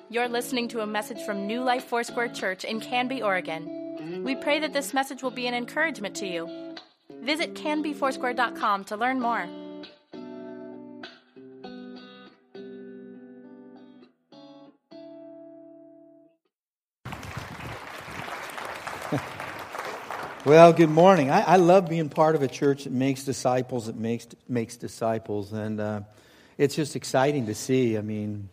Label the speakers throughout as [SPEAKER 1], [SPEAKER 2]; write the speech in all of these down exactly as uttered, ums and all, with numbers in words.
[SPEAKER 1] You're listening to a message from New Life Foursquare Church in Canby, Oregon. We pray that this message will be an encouragement to you. Visit canby foursquare dot com to learn more.
[SPEAKER 2] Well, good morning. I, I love being part of a church that makes disciples, that makes makes disciples, and uh, it's just exciting to see. I mean,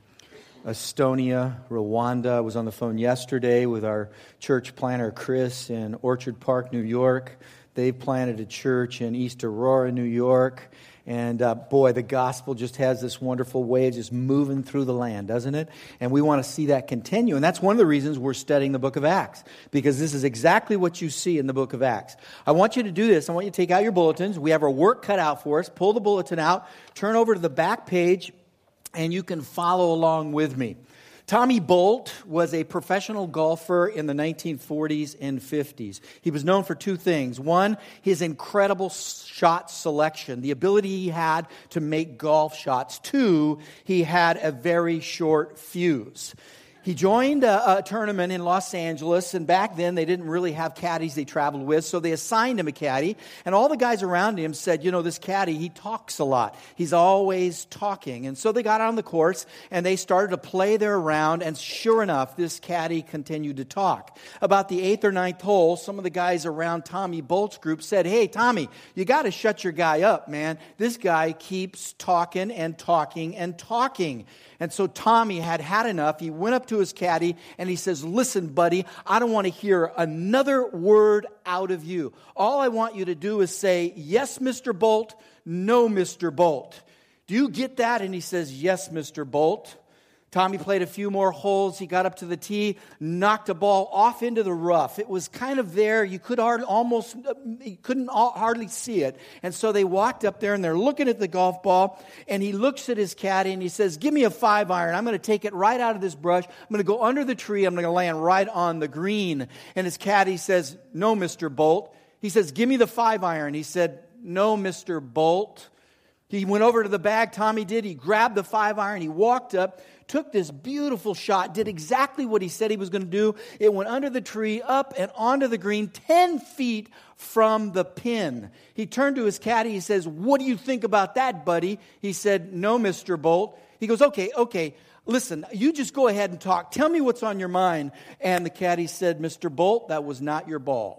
[SPEAKER 2] Estonia, Rwanda. I was on the phone yesterday with our church planter, Chris, in Orchard Park, New York. They've planted a church in East Aurora, New York. And uh, boy, the gospel just has this wonderful way of just moving through the land, doesn't it? And we want to see that continue. And that's one of the reasons we're studying the book of Acts, because this is exactly what you see in the book of Acts. I want you to do this. I want you to take out your bulletins. We have our work cut out for us. Pull the bulletin out. Turn over to the back page, and you can follow along with me. Tommy Bolt was a professional golfer in the nineteen forties and fifties. He was known for two things. One, his incredible shot selection, the ability he had to make golf shots. Two, he had a very short fuse. He joined a, a tournament in Los Angeles, and back then they didn't really have caddies they traveled with, so they assigned him a caddy, and all the guys around him said, you know, this caddy, he talks a lot. He's always talking. And so they got on the course, and they started to play their round, and sure enough, this caddy continued to talk. About the eighth or ninth hole, some of the guys around Tommy Bolt's group said, hey, Tommy, you got to shut your guy up, man. This guy keeps talking and talking and talking. And so Tommy had had enough. He went up to his caddy and he says, listen, buddy, I don't want to hear another word out of you. All I want you to do is say, yes, Mister Bolt, no, Mister Bolt. Do you get that? And he says, yes, Mister Bolt. Tommy played a few more holes. He got up to the tee, knocked a ball off into the rough. It was kind of there. You could hardly, almost, you couldn't hardly see it. And so they walked up there and they're looking at the golf ball. And he looks at his caddy and he says, give me a five iron. I'm going to take it right out of this brush. I'm going to go under the tree. I'm going to land right on the green. And his caddy says, no, Mister Bolt. He says, give me the five iron. He said, no, Mister Bolt. He went over to the bag. Tommy did. He grabbed the five iron. He walked up, took this beautiful shot, did exactly what he said he was going to do. It went under the tree, up and onto the green, ten feet from the pin. He turned to his caddy. He says, what do you think about that, buddy? He said, no, Mister Bolt. He goes, okay, okay, listen, you just go ahead and talk. Tell me what's on your mind. And the caddy said, Mister Bolt, that was not your ball.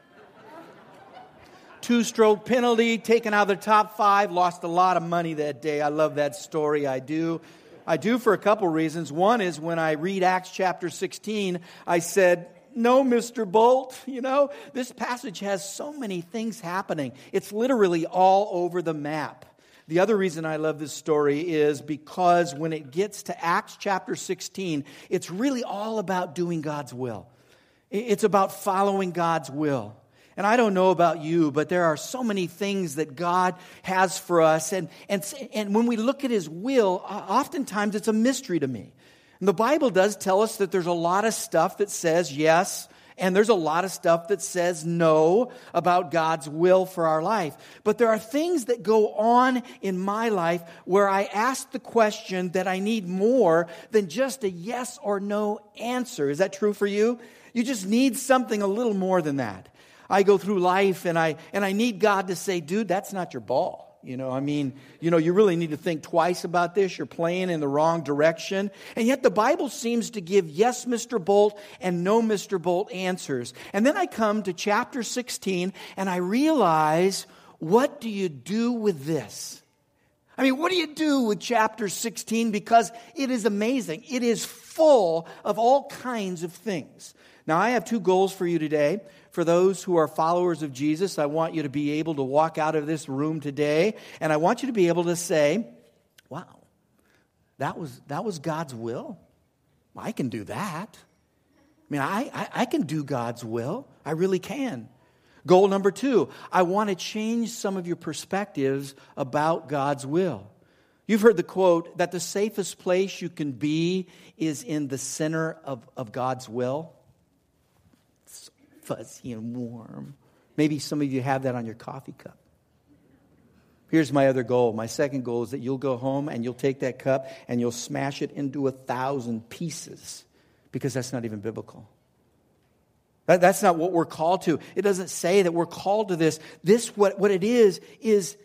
[SPEAKER 2] Two-stroke penalty, taken out of the top five, lost a lot of money that day. I love that story, I do. I do for a couple reasons. One is when I read Acts chapter sixteen, I said, no, Mister Bolt, you know, this passage has so many things happening. It's literally all over the map. The other reason I love this story is because when it gets to Acts chapter sixteen, it's really all about doing God's will. It's about following God's will. And I don't know about you, but there are so many things that God has for us. And, and, and when we look at His will, oftentimes it's a mystery to me. And the Bible does tell us that there's a lot of stuff that says yes, and there's a lot of stuff that says no about God's will for our life. But there are things that go on in my life where I ask the question that I need more than just a yes or no answer. Is that true for you? You just need something a little more than that. I go through life and I and I need God to say, dude, that's not your ball. You know, I mean, you know, you really need to think twice about this. You're playing in the wrong direction. And yet the Bible seems to give yes, Mister Bolt, and no, Mister Bolt answers. And then I come to chapter sixteen and I realize, what do you do with this? I mean, what do you do with chapter sixteen? Because it is amazing. It is full of all kinds of things. Now, I have two goals for you today. For those who are followers of Jesus, I want you to be able to walk out of this room today, and I want you to be able to say, wow, that was that was God's will. I can do that. I mean, I, I, I can do God's will. I really can. Goal number two, I want to change some of your perspectives about God's will. You've heard the quote that the safest place you can be is in the center of, of God's will. Fuzzy and warm. Maybe some of you have that on your coffee cup. Here's my other goal. My second goal is that you'll go home and you'll take that cup and you'll smash it into a thousand pieces, because that's not even biblical. That, that's not what we're called to. It doesn't say that we're called to this. This, what, what it is, is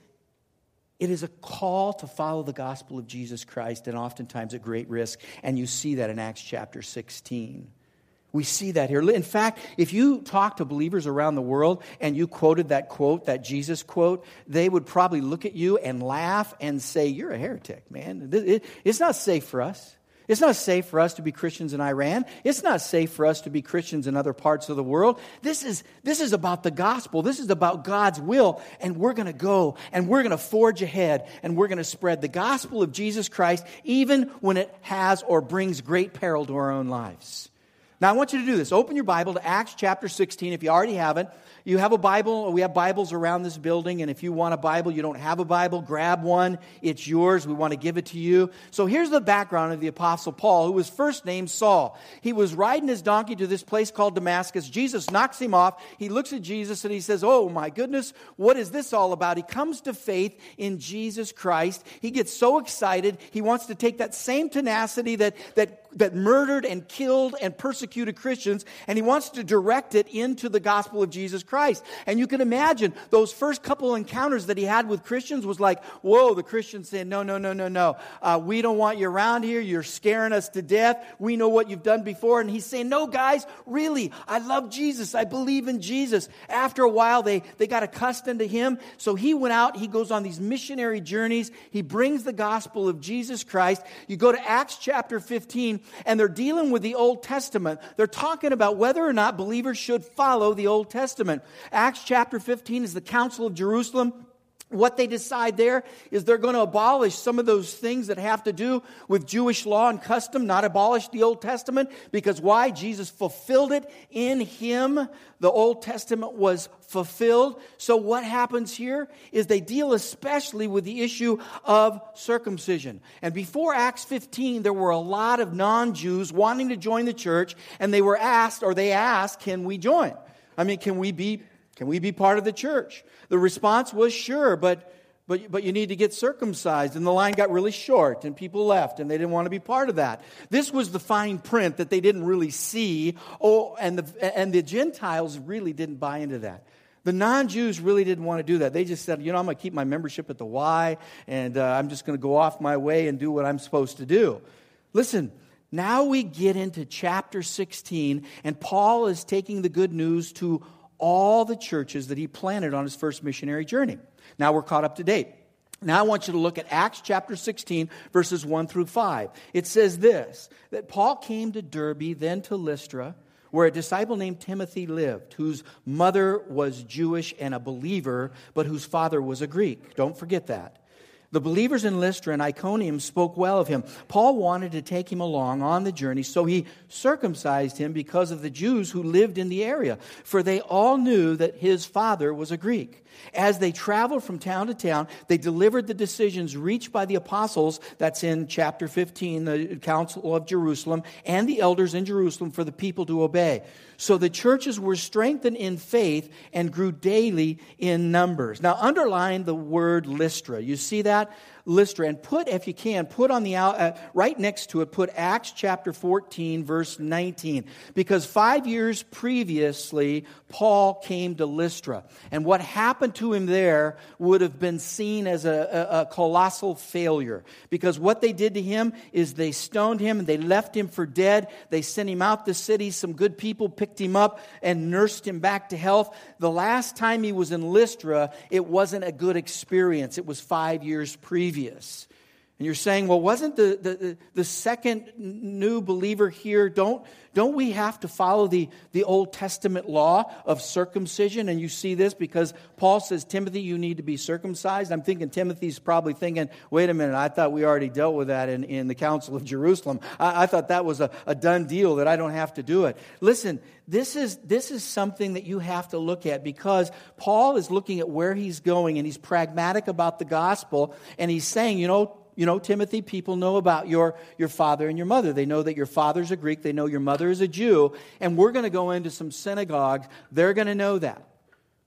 [SPEAKER 2] it is a call to follow the gospel of Jesus Christ, and oftentimes at great risk. And you see that in Acts chapter sixteen. We see that here. In fact, if you talk to believers around the world and you quoted that quote, that Jesus quote, they would probably look at you and laugh and say, you're a heretic, man. It's not safe for us. It's not safe for us to be Christians in Iran. It's not safe for us to be Christians in other parts of the world. This is, this is about the gospel. This is about God's will. And we're going to go and we're going to forge ahead and we're going to spread the gospel of Jesus Christ even when it has or brings great peril to our own lives. Now, I want you to do this. Open your Bible to Acts chapter sixteen if you already haven't. You have a Bible. We have Bibles around this building. And if you want a Bible, you don't have a Bible, grab one. It's yours. We want to give it to you. So here's the background of the Apostle Paul, who was first named Saul. He was riding his donkey to this place called Damascus. Jesus knocks him off. He looks at Jesus and he says, oh my goodness, what is this all about? He comes to faith in Jesus Christ. He gets so excited. He wants to take that same tenacity that, that, that murdered and killed and persecuted Christians, and he wants to direct it into the gospel of Jesus Christ. And you can imagine those first couple encounters that he had with Christians was like, whoa, the Christians saying, no, no, no, no, no. Uh, we don't want you around here. You're scaring us to death. We know what you've done before. And he's saying, no, guys, really, I love Jesus. I believe in Jesus. After a while, they, they got accustomed to him. So he went out. He goes on these missionary journeys. He brings the gospel of Jesus Christ. You go to Acts chapter fifteen, and they're dealing with the Old Testament. They're talking about whether or not believers should follow the Old Testament. Acts chapter fifteen is the Council of Jerusalem. What they decide there is they're going to abolish some of those things that have to do with Jewish law and custom, not abolish the Old Testament. Because why? Jesus fulfilled it in him. The Old Testament was fulfilled. So what happens here is they deal especially with the issue of circumcision. And before Acts fifteen, there were a lot of non-Jews wanting to join the church, and they were asked, or they asked, can we join? I mean, can we be Can we be part of the church? The response was sure, but, but, but you need to get circumcised. And the line got really short, and people left, and they didn't want to be part of that. This was the fine print that they didn't really see, oh, and the, and the Gentiles really didn't buy into that. The non-Jews really didn't want to do that. They just said, you know, I'm going to keep my membership at the Y, and uh, I'm just going to go off my way and do what I'm supposed to do. Listen, now we get into chapter sixteen, and Paul is taking the good news to all the churches that he planted on his first missionary journey. Now we're caught up to date. Now I want you to look at Acts chapter sixteen, verses one through five. It says this, that Paul came to Derbe, then to Lystra, where a disciple named Timothy lived, whose mother was Jewish and a believer, but whose father was a Greek. Don't forget that. The believers in Lystra and Iconium spoke well of him. Paul wanted to take him along on the journey, so he circumcised him because of the Jews who lived in the area, for they all knew that his father was a Greek. As they traveled from town to town, they delivered the decisions reached by the apostles, that's in chapter fifteen, the Council of Jerusalem, and the elders in Jerusalem for the people to obey. So the churches were strengthened in faith and grew daily in numbers. Now underline the word Lystra. You see that? Lystra. And put, if you can, put on the out, uh, right next to it, put Acts chapter fourteen, verse nineteen. Because five years previously, Paul came to Lystra. And what happened to him there would have been seen as a, a, a colossal failure. Because what they did to him is they stoned him and they left him for dead. They sent him out the city. Some good people picked him up and nursed him back to health. The last time he was in Lystra, it wasn't a good experience. It was five years previous. And you're saying, well, wasn't the, the, the second new believer here, don't, don't we have to follow the, the Old Testament law of circumcision? And you see this because Paul says, Timothy, you need to be circumcised. I'm thinking Timothy's probably thinking, wait a minute, I thought we already dealt with that in, in the Council of Jerusalem. I, I thought that was a, a done deal, that I don't have to do it. Listen, this is, this is something that you have to look at because Paul is looking at where he's going and he's pragmatic about the gospel and he's saying, you know, You know, Timothy, people know about your, your father and your mother. They know that your father's a Greek. They know your mother is a Jew. And we're going to go into some synagogues. They're going to know that.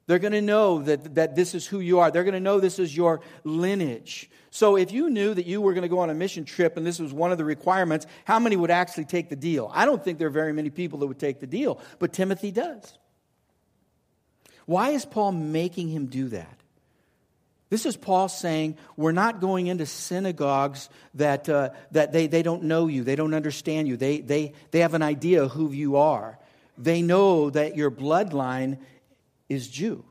[SPEAKER 2] They're going to know that, that this is who you are. They're going to know this is your lineage. So if you knew that you were going to go on a mission trip and this was one of the requirements, how many would actually take the deal? I don't think there are very many people that would take the deal, but Timothy does. Why is Paul making him do that? This is Paul saying, we're not going into synagogues that uh, that they, they don't know you, they don't understand you, they, they, they have an idea of who you are. They know that your bloodline is Jew.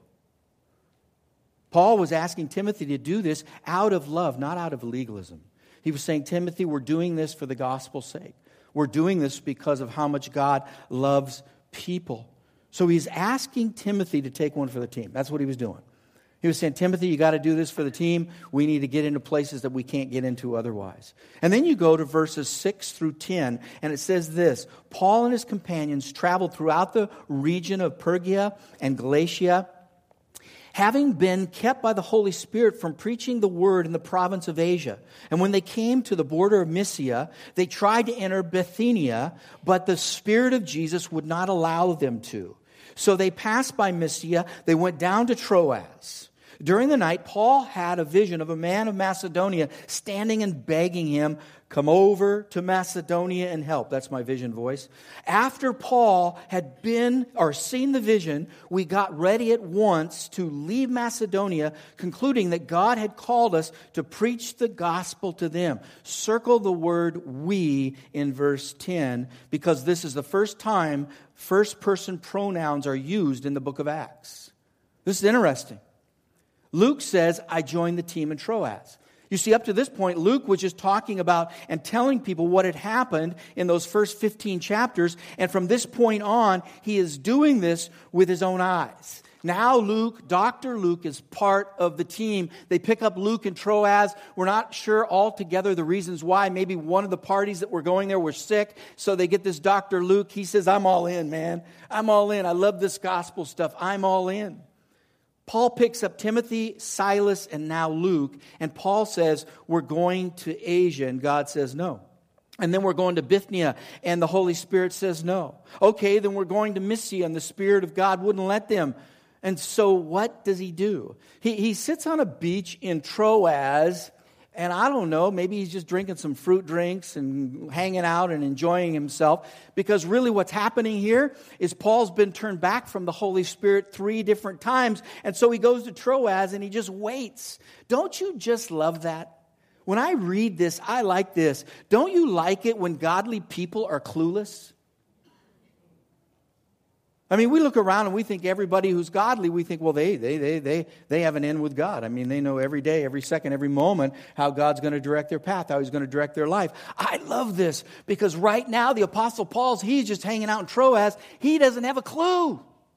[SPEAKER 2] Paul was asking Timothy to do this out of love, not out of legalism. He was saying, Timothy, we're doing this for the gospel's sake. We're doing this because of how much God loves people. So he's asking Timothy to take one for the team. That's what he was doing. He was saying, Timothy, you got to do this for the team. We need to get into places that we can't get into otherwise. And then you go to verses six through ten, and it says this: Paul and his companions traveled throughout the region of Phrygia and Galatia, having been kept by the Holy Spirit from preaching the word in the province of Asia. And when they came to the border of Mysia, they tried to enter Bithynia, but the Spirit of Jesus would not allow them to. So they passed by Mysia. They went down to Troas. During the night, Paul had a vision of a man of Macedonia standing and begging him, come over to Macedonia and help. That's my vision voice. After Paul had been or seen the vision, we got ready at once to leave Macedonia, concluding that God had called us to preach the gospel to them. Circle the word we in verse ten, because this is the first time first-person pronouns are used in the book of Acts. This is interesting. Luke says, I joined the team in Troas. You see, up to this point, Luke was just talking about and telling people what had happened in those first fifteen chapters. And from this point on, he is doing this with his own eyes. Now Luke, Doctor Luke, is part of the team. They pick up Luke in Troas. We're not sure altogether the reasons why. Maybe one of the parties that were going there were sick, so they get this Doctor Luke. He says, I'm all in, man. I'm all in. I love this gospel stuff. I'm all in. Paul picks up Timothy, Silas, and now Luke. And Paul says, we're going to Asia. And God says, no. And then we're going to Bithynia. And the Holy Spirit says, no. Okay, then we're going to Mysia. And the Spirit of God wouldn't let them. And so what does he do? He, he sits on a beach in Troas. And I don't know, maybe he's just drinking some fruit drinks and hanging out and enjoying himself. Because really what's happening here is Paul's been turned back from the Holy Spirit three different times. And so he goes to Troas and he just waits. Don't you just love that? When I read this, I like this. Don't you like it when godly people are clueless? I mean, we look around and we think everybody who's godly, we think, well, they they they they they have an in with God. I mean, they know every day, every second, every moment how God's going to direct their path, how He's going to direct their life. I love this because right now the Apostle Paul's, he's just hanging out in Troas. He doesn't have a clue.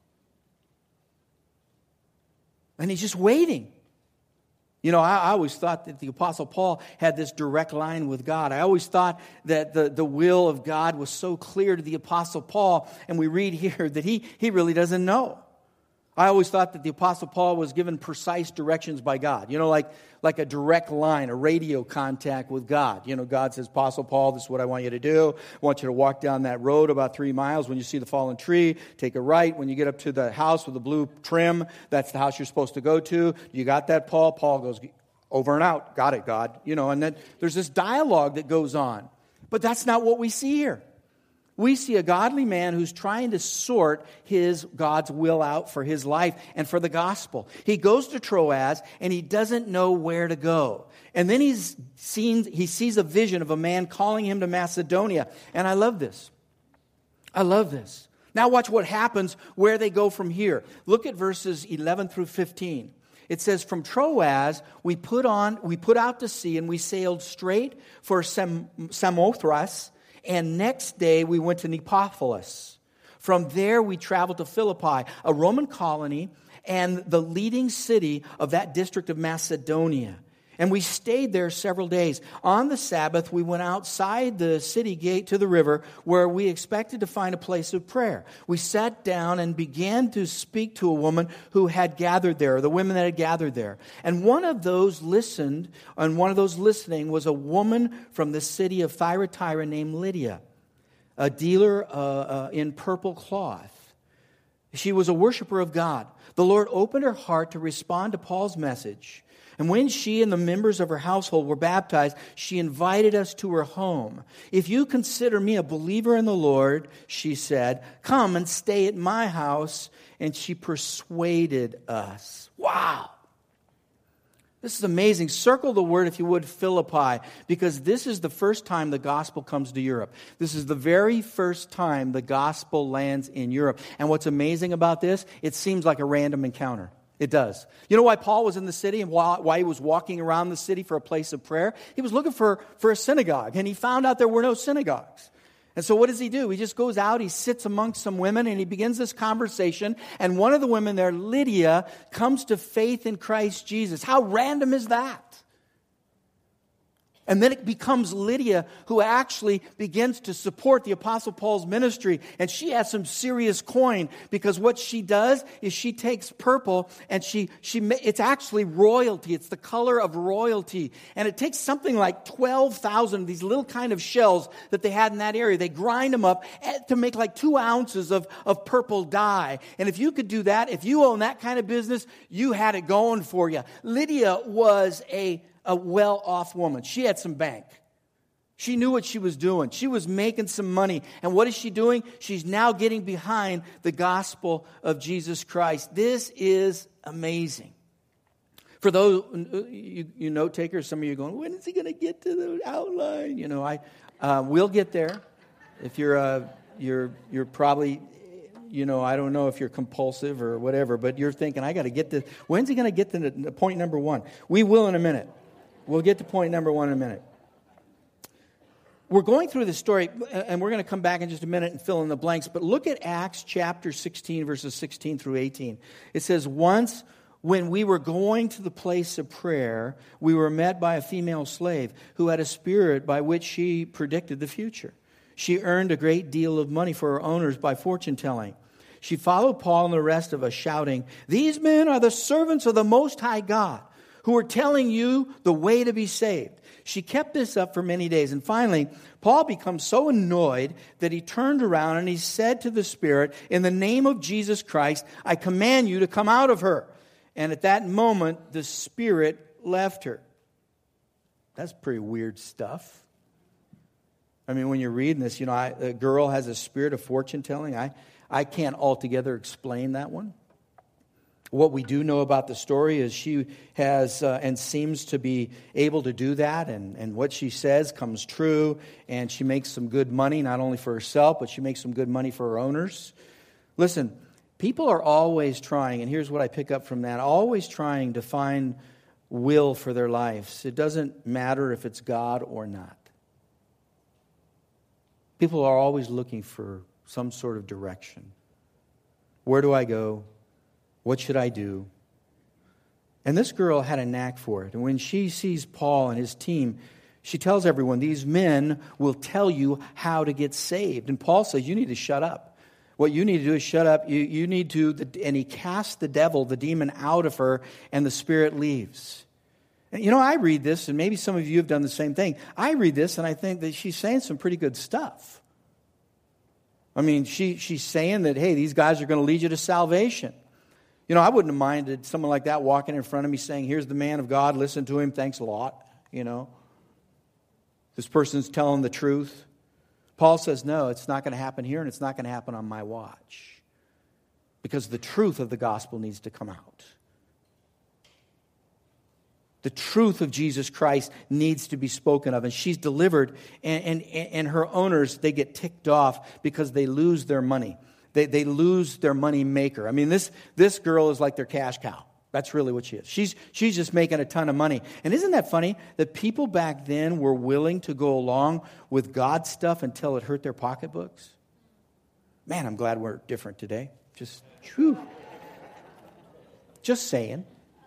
[SPEAKER 2] And he's just waiting. You know, I, I always thought that the Apostle Paul had this direct line with God. I always thought that the, the will of God was so clear to the Apostle Paul. And we read here that he, he really doesn't know. I always thought that the Apostle Paul was given precise directions by God. You know, like, like a direct line, a radio contact with God. You know, God says, Apostle Paul, this is what I want you to do. I want you to walk down that road about three miles. When you see the fallen tree, take a right. When you get up to the house with the blue trim, that's the house you're supposed to go to. You got that, Paul? Paul goes, over and out. Got it, God. You know, and then there's this dialogue that goes on. But that's not what we see here. We see a godly man who's trying to sort his God's will out for his life and for the gospel. He goes to Troas and he doesn't know where to go. And then he's seen, he sees a vision of a man calling him to Macedonia. And I love this. I love this. Now watch what happens where they go from here. Look at verses eleven through fifteen. It says, from Troas, we put on, we put out to sea and we sailed straight for Sam, Samothrace. And next day, we went to Neapolis. From there, we traveled to Philippi, a Roman colony and the leading city of that district of Macedonia. And we stayed there several days. On the Sabbath, we went outside the city gate to the river where we expected to find a place of prayer. We sat down and began to speak to a woman who had gathered there, the women that had gathered there. And one of those listened, and one of those listening was a woman from the city of Thyatira named Lydia, a dealer uh, uh, in purple cloth. She was a worshiper of God. The Lord opened her heart to respond to Paul's message. And when she and the members of her household were baptized, she invited us to her home. If you consider me a believer in the Lord, she said, come and stay at my house. And she persuaded us. Wow. This is amazing. Circle the word, if you would, Philippi, because this is the first time the gospel comes to Europe. This is the very first time the gospel lands in Europe. And what's amazing about this, it seems like a random encounter. It does. You know why Paul was in the city and why, why he was walking around the city for a place of prayer? He was looking for, for a synagogue, and he found out there were no synagogues. And so what does he do? He just goes out, he sits amongst some women, and he begins this conversation. And one of the women there, Lydia, comes to faith in Christ Jesus. How random is that? And then it becomes Lydia who actually begins to support the Apostle Paul's ministry. And she has some serious coin, because what she does is she takes purple and she, she it's actually royalty. It's the color of royalty. And it takes something like twelve thousand of these little kind of shells that they had in that area. They grind them up to make like two ounces of, of purple dye. And if you could do that, if you own that kind of business, you had it going for you. Lydia was a a well-off woman. She had some bank. She knew what she was doing. She was making some money. And what is she doing? She's now getting behind the gospel of Jesus Christ. This is amazing. For those, you, you note takers, some of you are going, when is he going to get to the outline? You know, I uh, we'll get there. If you're, uh, you're, you're probably... You know, I don't know if you're compulsive or whatever, but you're thinking, I got to get to, when's he going to get to the, point number one? We will in a minute. We'll get to point number one in a minute. We're going through this story, and we're going to come back in just a minute and fill in the blanks, but look at Acts chapter sixteen, verses sixteen through eighteen. It says, once when we were going to the place of prayer, we were met by a female slave who had a spirit by which she predicted the future. She earned a great deal of money for her owners by fortune telling. She followed Paul and the rest of us, shouting, these men are the servants of the Most High God, who are telling you the way to be saved. She kept this up for many days. And finally, Paul becomes so annoyed that he turned around and he said to the spirit, in the name of Jesus Christ, I command you to come out of her. And at that moment, the spirit left her. That's pretty weird stuff. I mean, when you're reading this, you know, I, a girl has a spirit of fortune telling. I, I can't altogether explain that one. What we do know about the story is she has uh, and seems to be able to do that, and, and what she says comes true, and she makes some good money, not only for herself, but she makes some good money for her owners. Listen, people are always trying, and here's what I pick up from that, always trying to find will for their lives. It doesn't matter if it's God or not. People are always looking for some sort of direction. Where do I go? What should I do? And this girl had a knack for it. And when she sees Paul and his team, she tells everyone, these men will tell you how to get saved. And Paul says, you need to shut up. What you need to do is shut up. You, you need to, and he casts the devil, the demon, out of her, and the spirit leaves. And you know, I read this, and maybe some of you have done the same thing. I read this, and I think that she's saying some pretty good stuff. I mean, she she's saying that, hey, these guys are going to lead you to salvation. You know, I wouldn't have minded someone like that walking in front of me saying, here's the man of God, listen to him, thanks a lot, you know. This person's telling the truth. Paul says, no, it's not going to happen here, and it's not going to happen on my watch. Because the truth of the gospel needs to come out. The truth of Jesus Christ needs to be spoken of. And she's delivered, and, and, and her owners, they get ticked off because they lose their money. They, they lose their money maker. I mean, this, this girl is like their cash cow. That's really what she is. She's, she's just making a ton of money. And isn't that funny that people back then were willing to go along with God's stuff until it hurt their pocketbooks? Man, I'm glad we're different today. Just, whew. Just saying.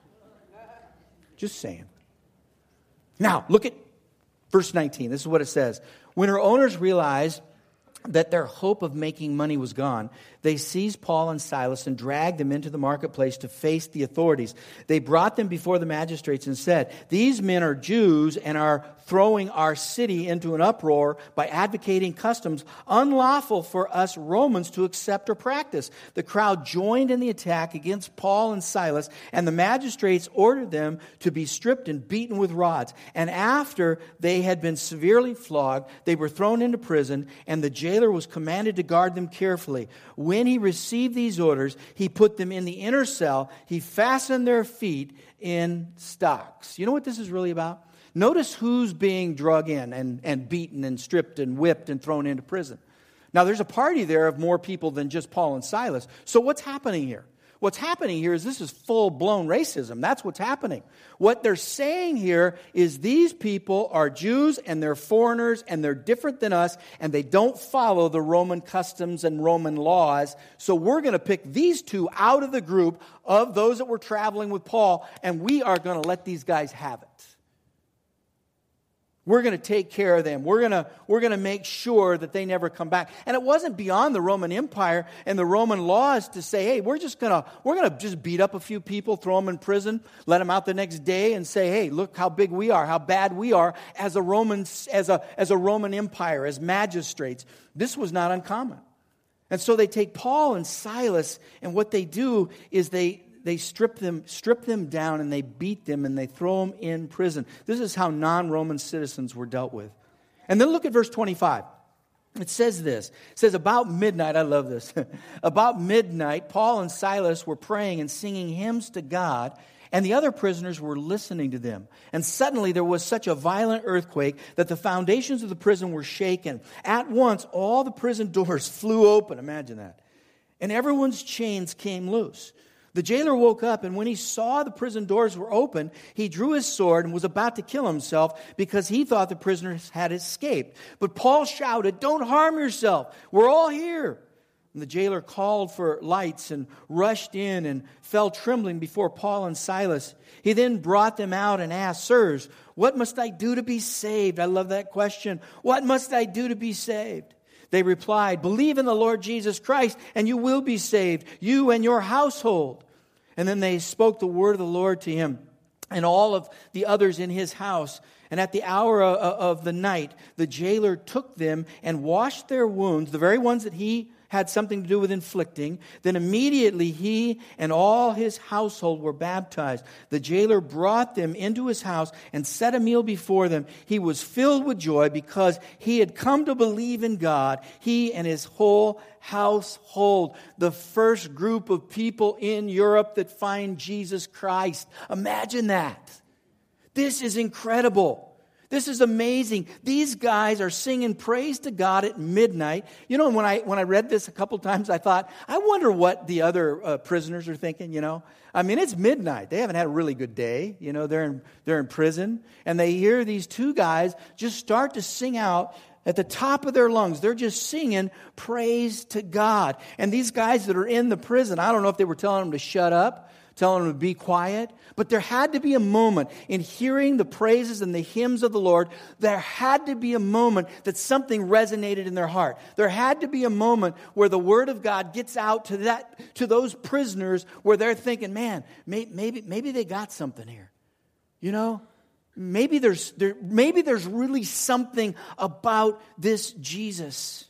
[SPEAKER 2] Just saying. Now, look at verse nineteen. This is what it says. When her owners realized that their hope of making money was gone, they seized Paul and Silas and dragged them into the marketplace to face the authorities. They brought them before the magistrates and said, these men are Jews and are throwing our city into an uproar by advocating customs unlawful for us Romans to accept or practice. The crowd joined in the attack against Paul and Silas, and the magistrates ordered them to be stripped and beaten with rods. And after they had been severely flogged, they were thrown into prison, and the jailer was commanded to guard them carefully. When he received these orders, he put them in the inner cell. He fastened their feet in stocks. You know what this is really about? Notice who's being drug in and, and beaten and stripped and whipped and thrown into prison. Now, there's a party there of more people than just Paul and Silas. So what's happening here? What's happening here is this is full-blown racism. That's what's happening. What they're saying here is these people are Jews and they're foreigners and they're different than us and they don't follow the Roman customs and Roman laws. So we're going to pick these two out of the group of those that were traveling with Paul, and we are going to let these guys have it. We're going to take care of them. We're going to, we're going to make sure that they never come back. And it wasn't beyond the Roman Empire and the Roman laws to say, hey, we're just going to, we're going to just beat up a few people, throw them in prison, let them out the next day and say, hey, look how big we are, how bad we are as a Roman, as a, as a Roman Empire, as magistrates. This was not uncommon. And so they take Paul and Silas, and what they do is they, They strip them, strip them down and they beat them and they throw them in prison. This is how non-Roman citizens were dealt with. And then look at verse twenty-five. It says this. It says, about midnight, I love this. About midnight, Paul and Silas were praying and singing hymns to God, and the other prisoners were listening to them. And suddenly there was such a violent earthquake that the foundations of the prison were shaken. At once, all the prison doors flew open. Imagine that. And everyone's chains came loose. The jailer woke up, and when he saw the prison doors were open, he drew his sword and was about to kill himself because he thought the prisoners had escaped. But Paul shouted, "Don't harm yourself. We're all here." And the jailer called for lights and rushed in and fell trembling before Paul and Silas. He then brought them out and asked, "Sirs, what must I do to be saved?" I love that question. What must I do to be saved? They replied, "Believe in the Lord Jesus Christ, and you will be saved, you and your household." And then they spoke the word of the Lord to him and all of the others in his house. And at the hour of the night, the jailer took them and washed their wounds, the very ones that he had something to do with inflicting. Then immediately he and all his household were baptized. The jailer brought them into his house and set a meal before them. He was filled with joy because he had come to believe in God, he and his whole household. The first group of people in Europe that find Jesus Christ. Imagine that. This is incredible. This is amazing. These guys are singing praise to God at midnight. You know, when I when I read this a couple times, I thought, I wonder what the other uh, prisoners are thinking, you know. I mean, it's midnight. They haven't had a really good day. You know, they're in, they're in prison. And they hear these two guys just start to sing out at the top of their lungs. They're just singing praise to God. And these guys that are in the prison, I don't know if they were telling them to shut up, telling them to be quiet. But there had to be a moment in hearing the praises and the hymns of the Lord. There had to be a moment that something resonated in their heart. There had to be a moment where the Word of God gets out to that to those prisoners where they're thinking, man, may, maybe maybe they got something here. You know, maybe there's there maybe there's really something about this Jesus.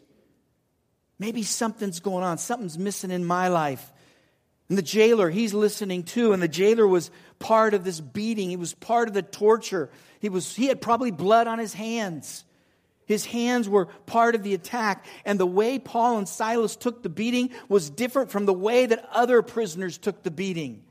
[SPEAKER 2] Maybe something's going on. Something's missing in my life. And the jailer, he's listening too. And the jailer was part of this beating. He was part of the torture. He was, he had probably blood on his hands. His hands were part of the attack. And the way Paul and Silas took the beating was different from the way that other prisoners took the beating.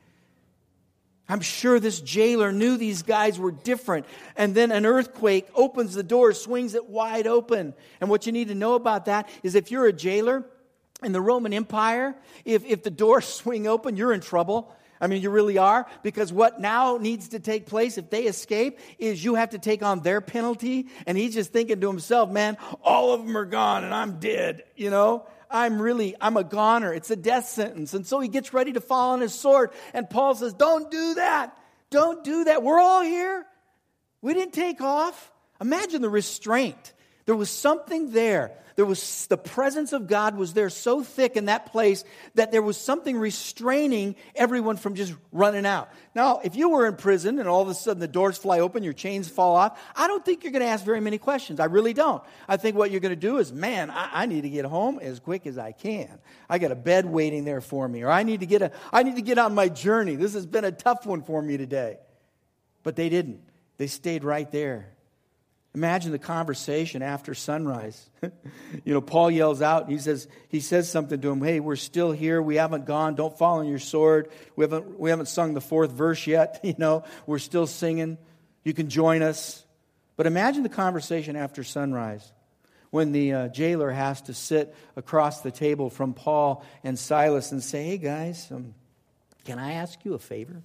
[SPEAKER 2] I'm sure this jailer knew these guys were different. And then an earthquake opens the door, swings it wide open. And what you need to know about that is if you're a jailer in the Roman Empire, if, if the doors swing open, you're in trouble. I mean, you really are. Because what now needs to take place if they escape is you have to take on their penalty. And he's just thinking to himself, man, all of them are gone and I'm dead. You know, I'm really, I'm a goner. It's a death sentence. And so he gets ready to fall on his sword. And Paul says, don't do that. Don't do that. We're all here. We didn't take off. Imagine the restraint There was something there. There was the presence of God was there so thick in that place that there was something restraining everyone from just running out. Now, if you were in prison and all of a sudden the doors fly open, your chains fall off, I don't think you're going to ask very many questions. I really don't. I think what you're going to do is, man, I, I need to get home as quick as I can. I got a bed waiting there for me, or I need to get a I need to get on my journey. This has been a tough one for me today. But they didn't. They stayed right there. Imagine the conversation after sunrise. You know, Paul yells out, he says, he says something to him, hey, we're still here, we haven't gone, don't fall on your sword. We haven't we haven't sung the fourth verse yet, you know, we're still singing. You can join us. But imagine the conversation after sunrise, when the uh, jailer has to sit across the table from Paul and Silas and say, hey guys, um, can I ask you a favor?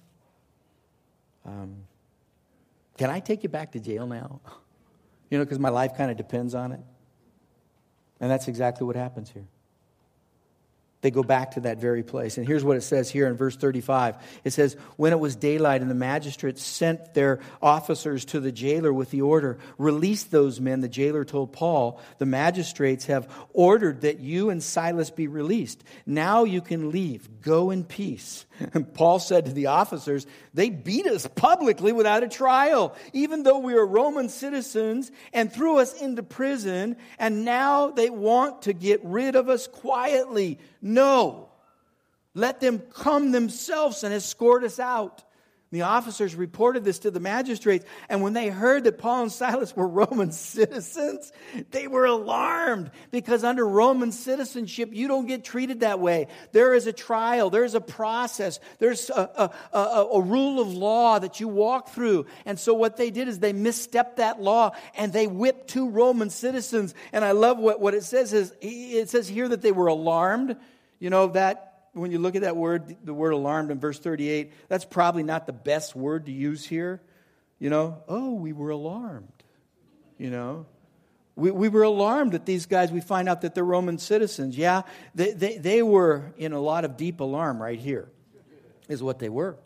[SPEAKER 2] Um, can I take you back to jail now? You know, because my life kind of depends on it. And that's exactly what happens here. They go back to that very place. And here's what it says here in verse thirty-five. It says, when it was daylight and the magistrates sent their officers to the jailer with the order, release those men, the jailer told Paul, the magistrates have ordered that you and Silas be released. Now you can leave. Go in peace. And Paul said to the officers, they beat us publicly without a trial, even though we are Roman citizens, and threw us into prison, and now they want to get rid of us quietly. No, let them come themselves and escort us out. The officers reported this to the magistrates, and when they heard that Paul and Silas were Roman citizens, they were alarmed, because under Roman citizenship, you don't get treated that way. There is a trial, there's a process, there's a, a, a, a rule of law that you walk through. And so what they did is they misstepped that law, and they whipped two Roman citizens. And I love what, what it says is, it says here that they were alarmed. You know, that when you look at that word, the word alarmed in verse thirty-eight, that's probably not the best word to use here. You know, oh, we were alarmed. You know, we, we were alarmed that these guys, we find out that they're Roman citizens. Yeah, they, they, they were in a lot of deep alarm right here, is what they were.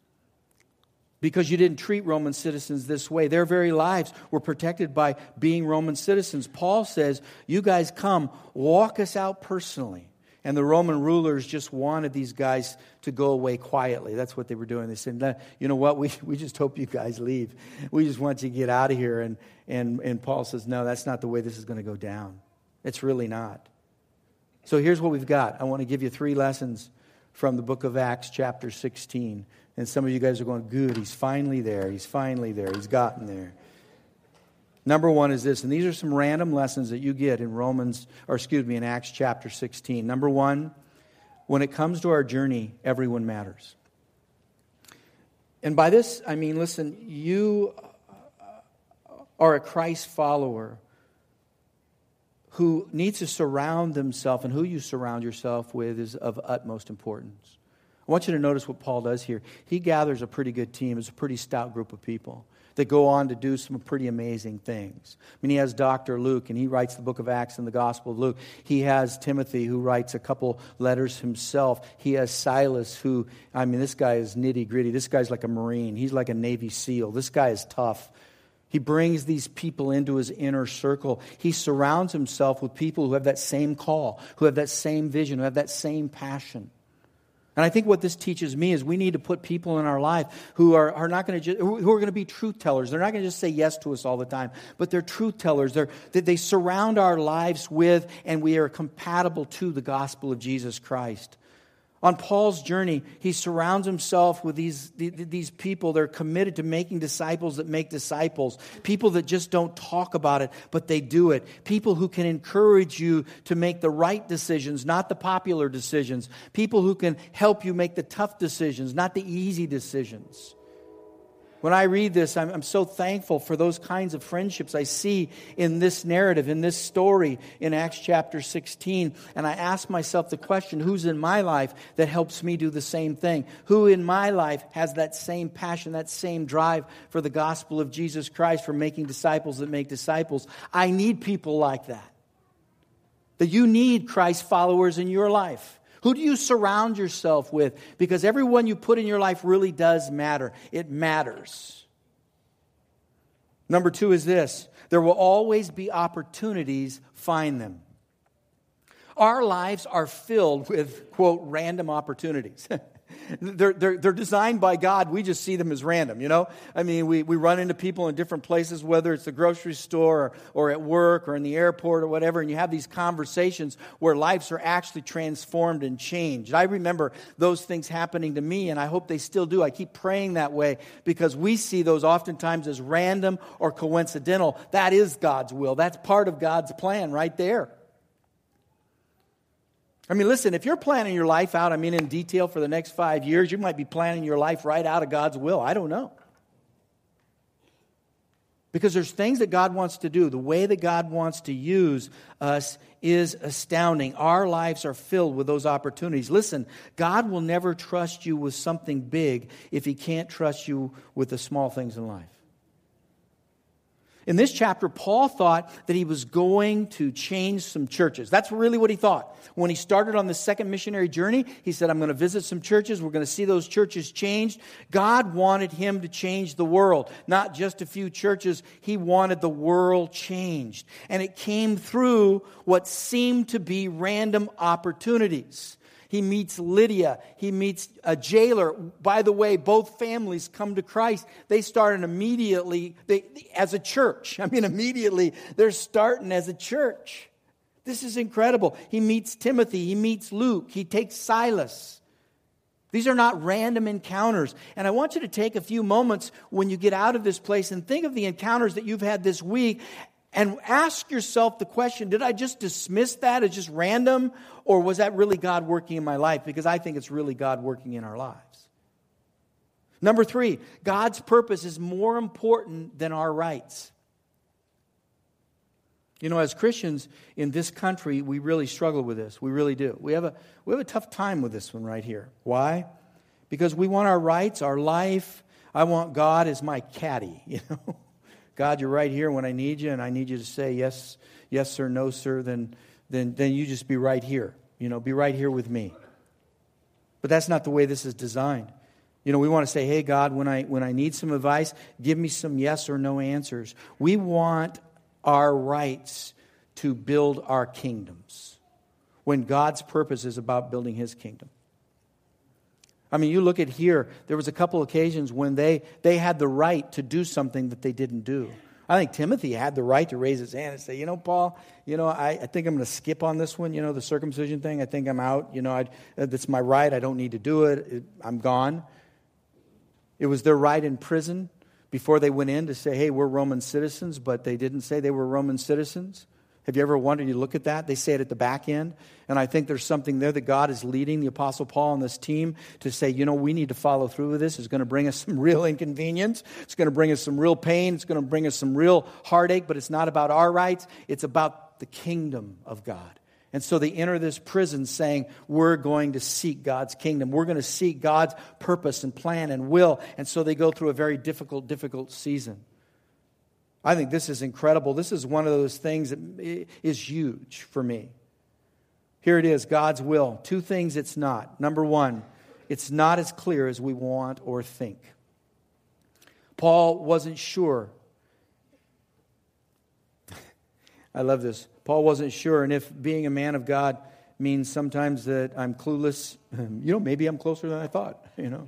[SPEAKER 2] Because you didn't treat Roman citizens this way. Their very lives were protected by being Roman citizens. Paul says, you guys come, walk us out personally. And the Roman rulers just wanted these guys to go away quietly. That's what they were doing. They said, you know what, we we just hope you guys leave. We just want you to get out of here. And, and, and Paul says, no, that's not the way this is going to go down. It's really not. So here's what we've got. I want to give you three lessons from the book of Acts chapter sixteen. And some of you guys are going, good, he's finally there. He's finally there. He's gotten there. Number one is this, and these are some random lessons that you get in Romans, or excuse me, in Acts chapter sixteen. Number one, when it comes to our journey, everyone matters. And by this, I mean, listen, you are a Christ follower who needs to surround themselves, and who you surround yourself with is of utmost importance. I want you to notice what Paul does here. He gathers a pretty good team. It's a pretty stout group of people that go on to do some pretty amazing things. I mean, he has Doctor Luke, and he writes the book of Acts and the Gospel of Luke. He has Timothy, who writes a couple letters himself. He has Silas, who, I mean, this guy is nitty-gritty. This guy's like a Marine. He's like a Navy SEAL. This guy is tough. He brings these people into his inner circle. He surrounds himself with people who have that same call, who have that same vision, who have that same passion. And I think what this teaches me is we need to put people in our life who are, are not going to just, who are going to be truth tellers. They're not going to just say yes to us all the time, but they're truth tellers. They're, that they surround our lives with, and we are compatible to the gospel of Jesus Christ. On Paul's journey, he surrounds himself with these, these people. They're committed to making disciples that make disciples. People that just don't talk about it, but they do it. People who can encourage you to make the right decisions, not the popular decisions. People who can help you make the tough decisions, not the easy decisions. When I read this, I'm, I'm so thankful for those kinds of friendships I see in this narrative, in this story in Acts chapter sixteen. And I ask myself the question, who's in my life that helps me do the same thing? Who in my life has that same passion, that same drive for the gospel of Jesus Christ, for making disciples that make disciples? I need people like that. That you need Christ followers in your life. Who do you surround yourself with? Because everyone you put in your life really does matter. It matters. Number two is this. There will always be opportunities. Find them. Our lives are filled with, quote, random opportunities. They're, they're, they're designed by God. We just see them as random, you know? I mean, we, we run into people in different places, whether it's the grocery store or, or at work or in the airport or whatever, and you have these conversations where lives are actually transformed and changed. I remember those things happening to me, and I hope they still do. I keep praying that way because we see those oftentimes as random or coincidental. That is God's will. That's part of God's plan right there. I mean, listen, if you're planning your life out, I mean, in detail for the next five years, you might be planning your life right out of God's will. I don't know. Because there's things that God wants to do. The way that God wants to use us is astounding. Our lives are filled with those opportunities. Listen, God will never trust you with something big if He can't trust you with the small things in life. In this chapter, Paul thought that he was going to change some churches. That's really what he thought. When he started on the second missionary journey, he said, I'm going to visit some churches. We're going to see those churches changed. God wanted him to change the world, not just a few churches. He wanted the world changed. And it came through what seemed to be random opportunities. He meets Lydia. He meets a jailer. By the way, both families come to Christ. They start immediately they, as a church. I mean, immediately they're starting as a church. This is incredible. He meets Timothy. He meets Luke. He takes Silas. These are not random encounters. And I want you to take a few moments when you get out of this place and think of the encounters that you've had this week. And ask yourself the question, did I just dismiss that as just random? Or was that really God working in my life? Because I think it's really God working in our lives. Number three, God's purpose is more important than our rights. You know, as Christians in this country, we really struggle with this. We really do. We have a, we have a tough time with this one right here. Why? Because we want our rights, our life. I want God as my caddy, you know. God, you're right here when I need you, and I need you to say yes, yes, sir, no, sir, then, then, then you just be right here. You know, be right here with me. But that's not the way this is designed. You know, we want to say, hey, God, when I when I need some advice, give me some yes or no answers. We want our rights to build our kingdoms when God's purpose is about building His kingdom. I mean, you look at here, there was a couple occasions when they, they had the right to do something that they didn't do. I think Timothy had the right to raise his hand and say, you know, Paul, you know, I, I think I'm going to skip on this one, you know, the circumcision thing. I think I'm out. You know, I, that's my right. I don't need to do it. it. I'm gone. It was their right in prison before they went in to say, hey, we're Roman citizens, but they didn't say they were Roman citizens. Have you ever wondered, you look at that, they say it at the back end, and I think there's something there that God is leading the Apostle Paul and this team to say, you know, we need to follow through with this. It's going to bring us some real inconvenience. It's going to bring us some real pain. It's going to bring us some real heartache, but it's not about our rights. It's about the kingdom of God. And so they enter this prison saying, we're going to seek God's kingdom. We're going to seek God's purpose and plan and will. And so they go through a very difficult, difficult season. I think this is incredible. This is one of those things that is huge for me. Here it is, God's will. Two things it's not. Number one, it's not as clear as we want or think. Paul wasn't sure. I love this. Paul wasn't sure, and if being a man of God means sometimes that I'm clueless, you know, maybe I'm closer than I thought, you know.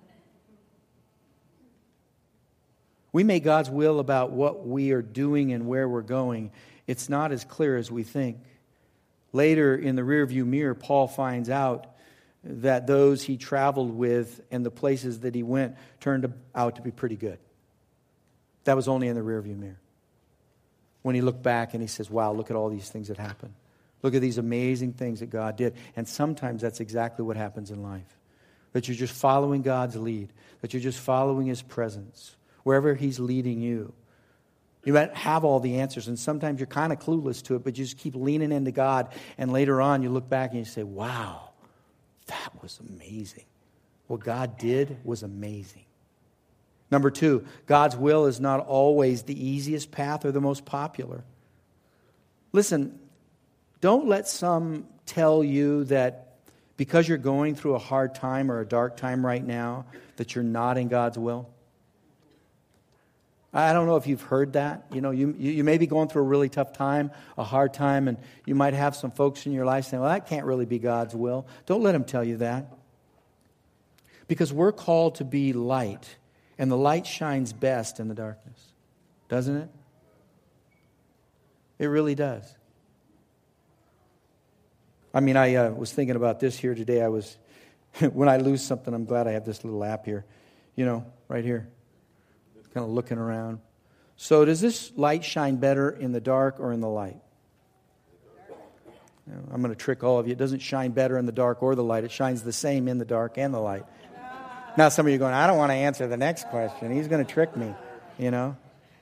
[SPEAKER 2] We make God's will about what we are doing and where we're going. It's not as clear as we think. Later in the rearview mirror, Paul finds out that those he traveled with and the places that he went turned out to be pretty good. That was only in the rearview mirror. When he looked back and he says, wow, look at all these things that happened. Look at these amazing things that God did. And sometimes that's exactly what happens in life. That you're just following God's lead. That you're just following His presence. Wherever He's leading you. You might have all the answers, and sometimes you're kind of clueless to it, but you just keep leaning into God, and later on you look back and you say, wow, that was amazing. What God did was amazing. Number two, God's will is not always the easiest path or the most popular. Listen, don't let some tell you that because you're going through a hard time or a dark time right now, that you're not in God's will. I don't know if you've heard that. You know, you, you you may be going through a really tough time, a hard time, and you might have some folks in your life saying, well, that can't really be God's will. Don't let them tell you that. Because we're called to be light, and the light shines best in the darkness. Doesn't it? It really does. I mean, I uh, was thinking about this here today. I was, when I lose something, I'm glad I have this little app here. You know, right here. Kind of looking around. So does this light shine better in the dark or in the light? You know, I'm going to trick all of you. It doesn't shine better in the dark or the light. It shines the same in the dark and the light. Now some of you are going, I don't want to answer the next question. He's going to trick me, you know.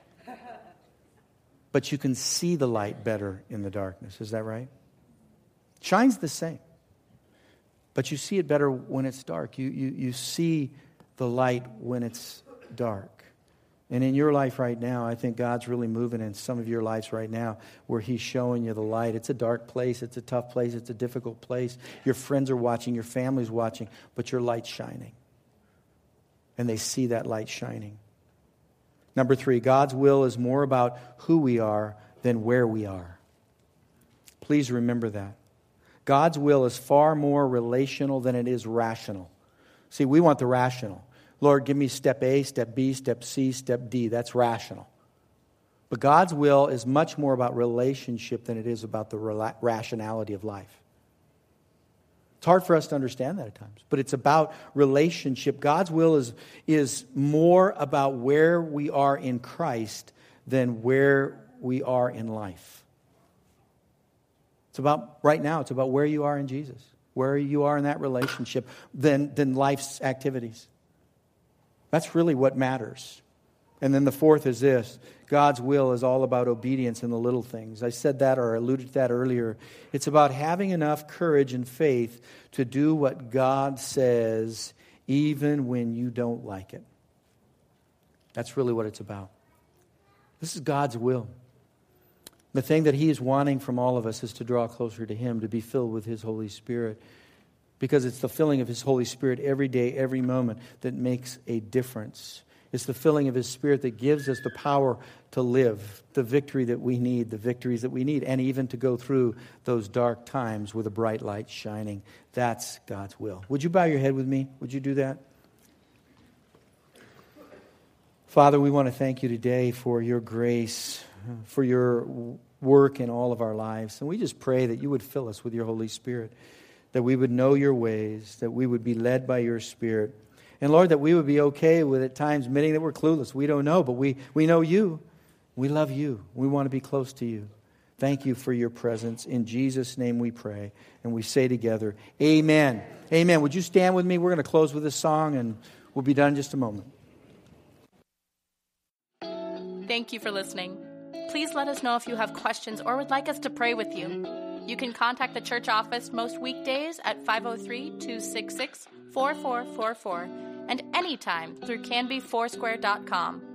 [SPEAKER 2] But you can see the light better in the darkness. Is that right? Shines the same. But you see it better when it's dark. You, you, you see the light when it's dark. And in your life right now, I think God's really moving in some of your lives right now where He's showing you the light. It's a dark place. It's a tough place. It's a difficult place. Your friends are watching. Your family's watching. But your light's shining. And they see that light shining. Number three, God's will is more about who we are than where we are. Please remember that. God's will is far more relational than it is rational. See, we want the rational. Lord, give me step A, step B, step C, step D. That's rational. But God's will is much more about relationship than it is about the rela- rationality of life. It's hard for us to understand that at times, but it's about relationship. God's will is, is more about where we are in Christ than where we are in life. It's about, right now, it's about where you are in Jesus, where you are in that relationship than, than life's activities. That's really what matters. And then the fourth is this. God's will is all about obedience in the little things. I said that or alluded to that earlier. It's about having enough courage and faith to do what God says even when you don't like it. That's really what it's about. This is God's will. The thing that He is wanting from all of us is to draw closer to Him, to be filled with His Holy Spirit. Because it's the filling of His Holy Spirit every day, every moment that makes a difference. It's the filling of His Spirit that gives us the power to live, the victory that we need, the victories that we need, and even to go through those dark times with a bright light shining. That's God's will. Would you bow your head with me? Would you do that? Father, we want to thank You today for Your grace, for Your work in all of our lives. And we just pray that You would fill us with Your Holy Spirit, that we would know Your ways, that we would be led by Your Spirit. And Lord, that we would be okay with at times admitting that we're clueless. We don't know, but we, we know You. We love You. We want to be close to You. Thank You for Your presence. In Jesus' name we pray. And we say together, amen. Amen. Would you stand with me? We're going to close with this song and we'll be done in just a moment.
[SPEAKER 1] Thank you for listening. Please let us know if you have questions or would like us to pray with you. You can contact the church office most weekdays at five oh three, two six six, four four four four and anytime through canby foursquare dot com.